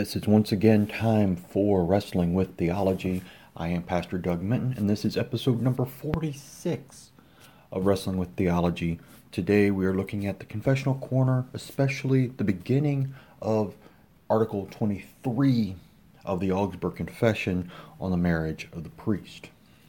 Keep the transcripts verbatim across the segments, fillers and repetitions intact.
Yes, it's once again time for Wrestling with Theology. I am Pastor Doug Minton, and this is episode number forty-six of Wrestling with Theology. Today we are looking at the Confessional Corner, especially the beginning of Article twenty-three of the Augsburg Confession on the marriage of the priest.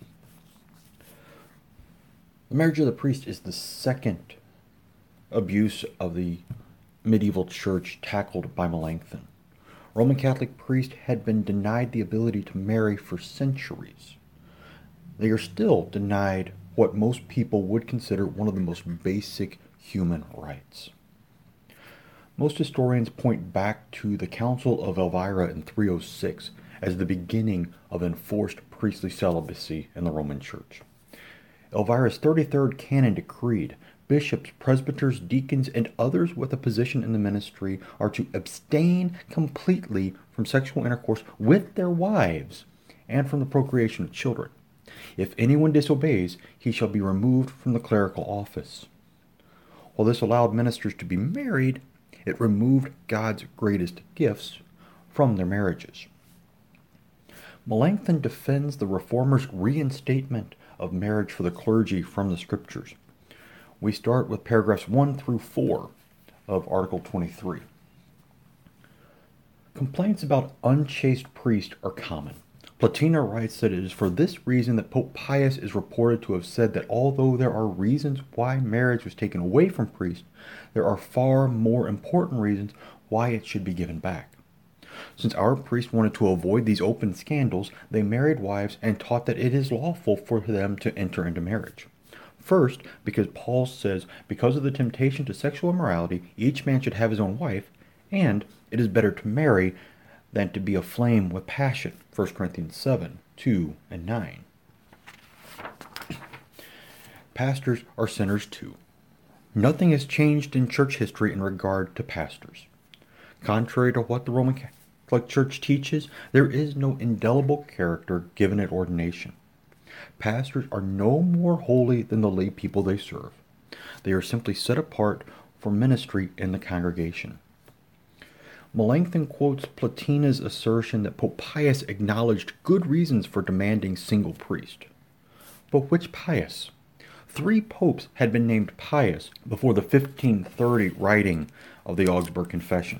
The marriage of the priest is the second abuse of the medieval church tackled by Melanchthon. Roman Catholic priests had been denied the ability to marry for centuries. They are still denied what most people would consider one of the most basic human rights. Most historians point back to the Council of Elvira in three oh six as the beginning of enforced priestly celibacy in the Roman Church. Elvira's thirty-third canon decreed bishops, presbyters, deacons, and others with a position in the ministry are to abstain completely from sexual intercourse with their wives and from the procreation of children. If anyone disobeys, he shall be removed from the clerical office. While this allowed ministers to be married, it removed God's greatest gifts from their marriages. Melanchthon defends the Reformers' reinstatement of marriage for the clergy from the Scriptures. We start with paragraphs one through four of Article twenty-three. Complaints about unchaste priests are common. Platina writes that it is for this reason that Pope Pius is reported to have said that although there are reasons why marriage was taken away from priests, there are far more important reasons why it should be given back. Since our priests wanted to avoid these open scandals, they married wives and taught that it is lawful for them to enter into marriage. First, because Paul says, because of the temptation to sexual immorality, each man should have his own wife, and it is better to marry than to be aflame with passion. First Corinthians seven, two, and nine. Pastors are sinners too. Nothing has changed in church history in regard to pastors. Contrary to what the Roman Catholic Church teaches, there is no indelible character given at ordination. Pastors are no more holy than the lay people they serve. They are simply set apart for ministry in the congregation. Melanchthon quotes Platina's assertion that Pope Pius acknowledged good reasons for demanding single priest. But which Pius? Three popes had been named Pius before the fifteen thirty writing of the Augsburg Confession.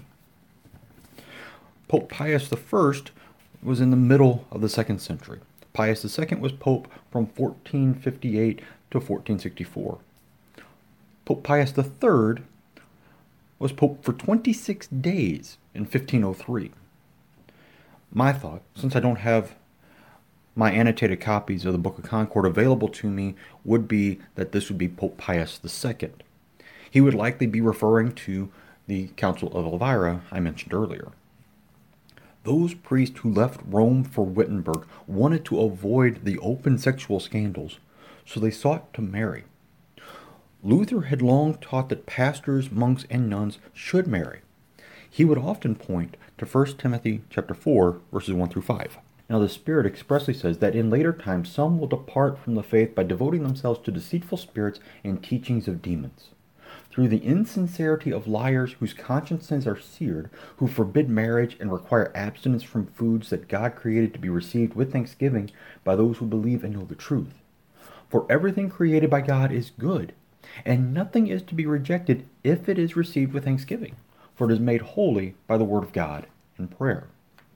Pope Pius the First was in the middle of the second century. Pius the Second was pope from fourteen fifty-eight to fourteen sixty-four. Pope Pius the Third was pope for twenty-six days in fifteen oh three. My thought, since I don't have my annotated copies of the Book of Concord available to me, would be that this would be Pope Pius the Second. He would likely be referring to the Council of Elvira I mentioned earlier. Those priests who left Rome for Wittenberg wanted to avoid the open sexual scandals, so they sought to marry. Luther had long taught that pastors, monks, and nuns should marry. He would often point to First Timothy chapter four, verses one through five. Now the Spirit expressly says that in later times some will depart from the faith by devoting themselves to deceitful spirits and teachings of demons, through the insincerity of liars whose consciences are seared, who forbid marriage and require abstinence from foods that God created to be received with thanksgiving by those who believe and know the truth. For everything created by God is good, and nothing is to be rejected if it is received with thanksgiving, for it is made holy by the word of God and prayer.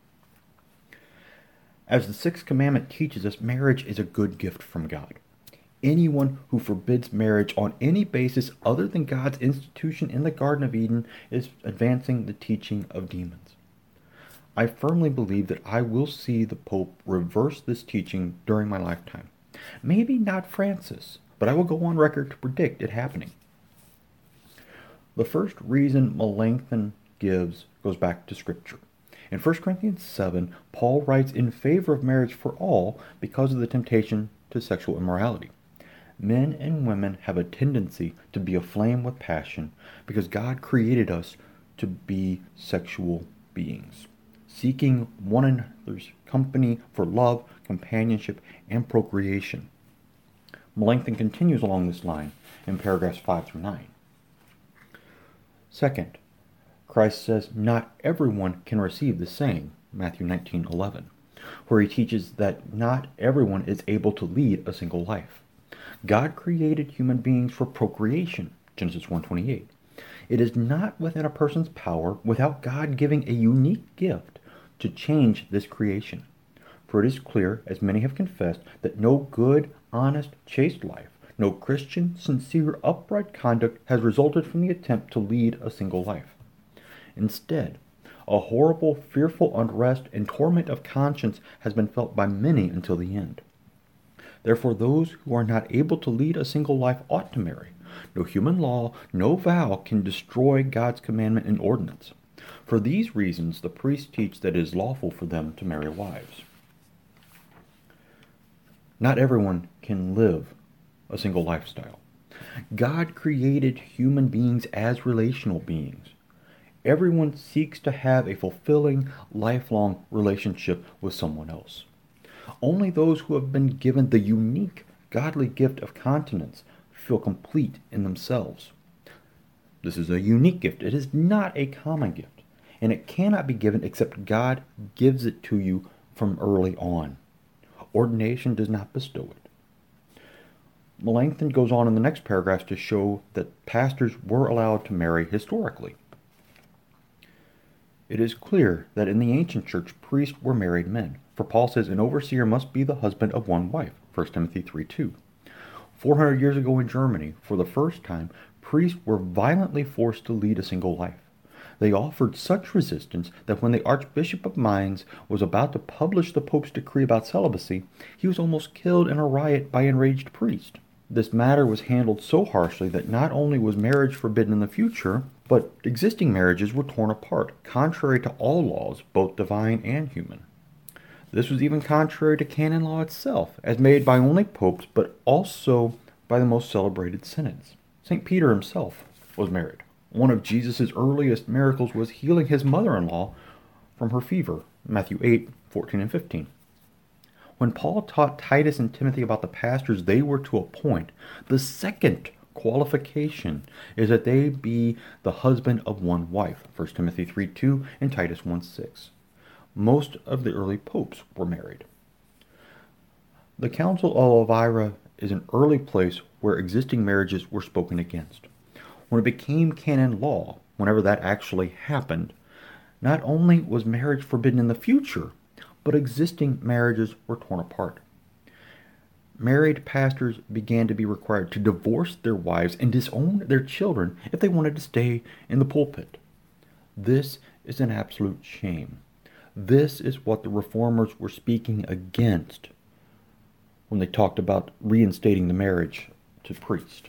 As the sixth commandment teaches us, marriage is a good gift from God. Anyone who forbids marriage on any basis other than God's institution in the Garden of Eden is advancing the teaching of demons. I firmly believe that I will see the Pope reverse this teaching during my lifetime. Maybe not Francis, but I will go on record to predict it happening. The first reason Melanchthon gives goes back to Scripture. In First Corinthians seven, Paul writes in favor of marriage for all because of the temptation to sexual immorality. Men and women have a tendency to be aflame with passion because God created us to be sexual beings, seeking one another's company for love, companionship, and procreation. Melanchthon continues along this line in paragraphs five through nine. Second, Christ says not everyone can receive the same, Matthew nineteen eleven, where he teaches that not everyone is able to lead a single life. God created human beings for procreation, Genesis one twenty-eight. It is not within a person's power, without God giving a unique gift, to change this creation. For it is clear, as many have confessed, that no good, honest, chaste life, no Christian, sincere, upright conduct has resulted from the attempt to lead a single life. Instead, a horrible, fearful unrest and torment of conscience has been felt by many until the end. Therefore, those who are not able to lead a single life ought to marry. No human law, no vow can destroy God's commandment and ordinance. For these reasons, the priests teach that it is lawful for them to marry wives. Not everyone can live a single lifestyle. God created human beings as relational beings. Everyone seeks to have a fulfilling, lifelong relationship with someone else. Only those who have been given the unique, godly gift of continence feel complete in themselves. This is a unique gift. It is not a common gift, and it cannot be given except God gives it to you from early on. Ordination does not bestow it. Melanchthon goes on in the next paragraph to show that pastors were allowed to marry historically. It is clear that in the ancient church, priests were married men, for Paul says an overseer must be the husband of one wife, First Timothy three two. four hundred years ago in Germany, for the first time, priests were violently forced to lead a single life. They offered such resistance that when the Archbishop of Mainz was about to publish the Pope's decree about celibacy, he was almost killed in a riot by enraged priests. This matter was handled so harshly that not only was marriage forbidden in the future, but existing marriages were torn apart, contrary to all laws, both divine and human. This was even contrary to canon law itself, as made by only popes, but also by the most celebrated synods. Saint Peter himself was married. One of Jesus' earliest miracles was healing his mother-in-law from her fever, Matthew eight, fourteen and fifteen. When Paul taught Titus and Timothy about the pastors they were to appoint, the second qualification is that they be the husband of one wife, First Timothy three two and Titus one six. Most of the early popes were married. The Council of Elvira is an early place where existing marriages were spoken against. When it became canon law, whenever that actually happened, not only was marriage forbidden in the future, but existing marriages were torn apart. Married pastors began to be required to divorce their wives and disown their children if they wanted to stay in the pulpit. This is an absolute shame. This is what the reformers were speaking against when they talked about reinstating the marriage to priest.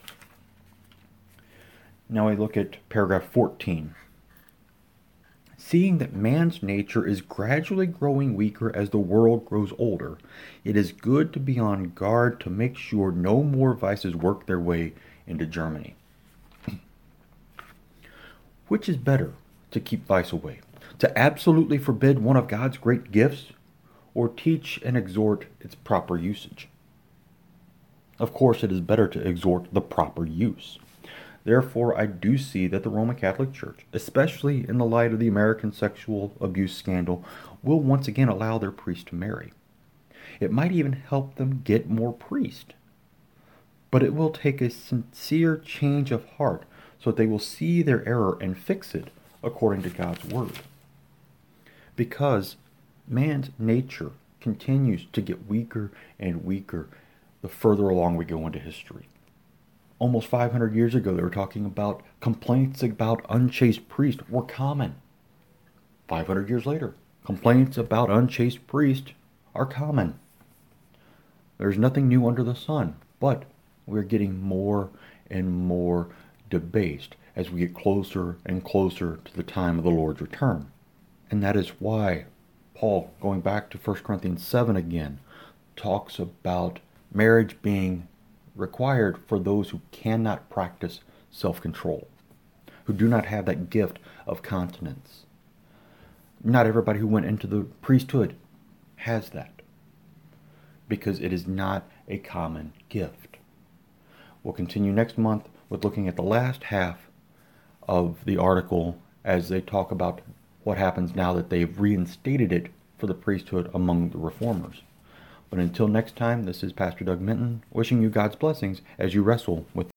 Now we look at paragraph fourteen. Seeing that man's nature is gradually growing weaker as the world grows older, it is good to be on guard to make sure no more vices work their way into Germany. Which is better, to keep vice away? To absolutely forbid one of God's great gifts, or teach and exhort its proper usage? Of course, it is better to exhort the proper use. Therefore, I do see that the Roman Catholic Church, especially in the light of the American sexual abuse scandal, will once again allow their priests to marry. It might even help them get more priests. But it will take a sincere change of heart so that they will see their error and fix it according to God's Word. Because man's nature continues to get weaker and weaker the further along we go into history. Almost five hundred years ago, they were talking about complaints about unchaste priests were common. five hundred years later, complaints about unchaste priests are common. There's nothing new under the sun, but we're getting more and more debased as we get closer and closer to the time of the Lord's return. And that is why Paul, going back to First Corinthians seven again, talks about marriage being required for those who cannot practice self-control, who do not have that gift of continence. Not everybody who went into the priesthood has that, because it is not a common gift. We'll continue next month with looking at the last half of the article as they talk about what happens now that they've reinstated it for the priesthood among the reformers. But until next time, this is Pastor Doug Minton, wishing you God's blessings as you wrestle with